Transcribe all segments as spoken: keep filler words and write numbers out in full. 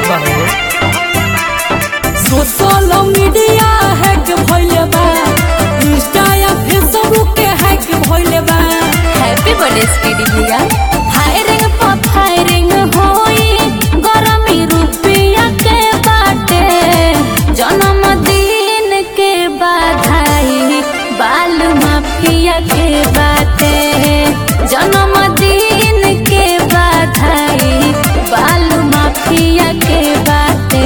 बा हो। Social media hack भइले बा, इंस्टा या फेसबुक के हैक भइले बा। हैप्पी बर्थडे स्पीडी भैया। फायरिंग पर फायरिंग होई, गरमी रुपया के बाटे, जन्मदिन के बधाई बाल माफिया के बाटे, जन्मदिन के बधाई बाल माफिया के बाटे।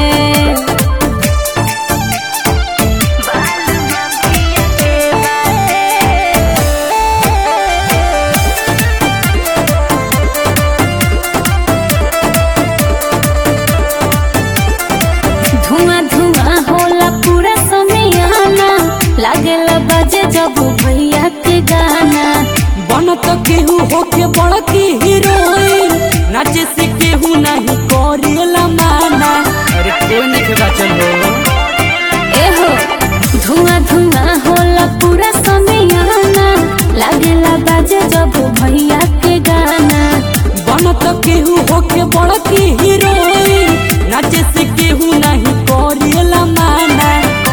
धुआं धुआं होला पूरा समियाना, लागेला बजे जब भैया के गाना। बनत केहू होके बड़की हीरोइन, नाचे से केहू नहीं करेला माना। अरे कोई नहीं खेगा चलो। एहो धुआं धुआं होला पूरा समियाना, लागेला बजे जब भैया के गाना। बनत केहू होके बड़की हीरोइन, नाचे से केहू नहीं करेला माना।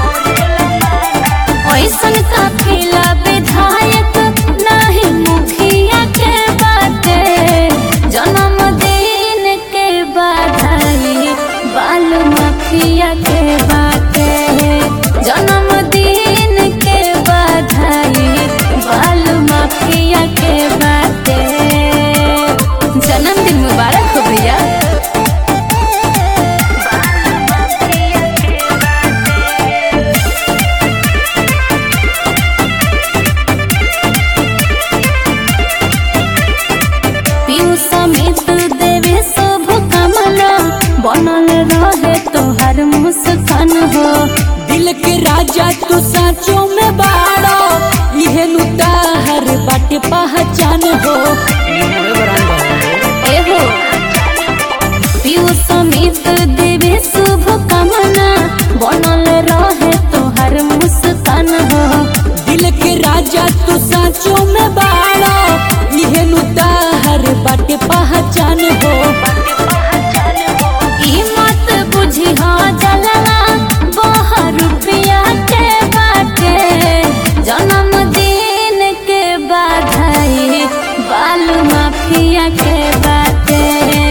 ऐसन काफिला विधायक नहीं मुखिया के बाटे, जन्मदिन के बधाई बाल माफिया के बाटे, जन्मदिन के बधाई बाल माफिया के बाटे। जन्मदिन मुबारक हो भैया। समित देवे शुभ कामना, बनल रहे तोहर मुस्कान हो। दिल के राजा तू साँचों में बाड़ा, इहे नुताहर बाटे पहचान हो। मोरे बरान बा हो। एहो पीयू समित देवे शुभ कामना, बनल रहे तोहर मुस्कान हो। दिल के राजा तू साँचों में बाड़ा, इहे नुताहर बाटे पहचान हो। ई मत बुझी हो जलना बाहर रुपया के बाटे, जन्मदिन के बधाई बाल माफिया के बाटे,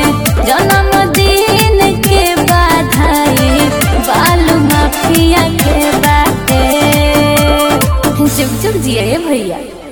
जन्मदिन के बधाई बाल माफिया के बाटे। जुग जुग जिए भैया।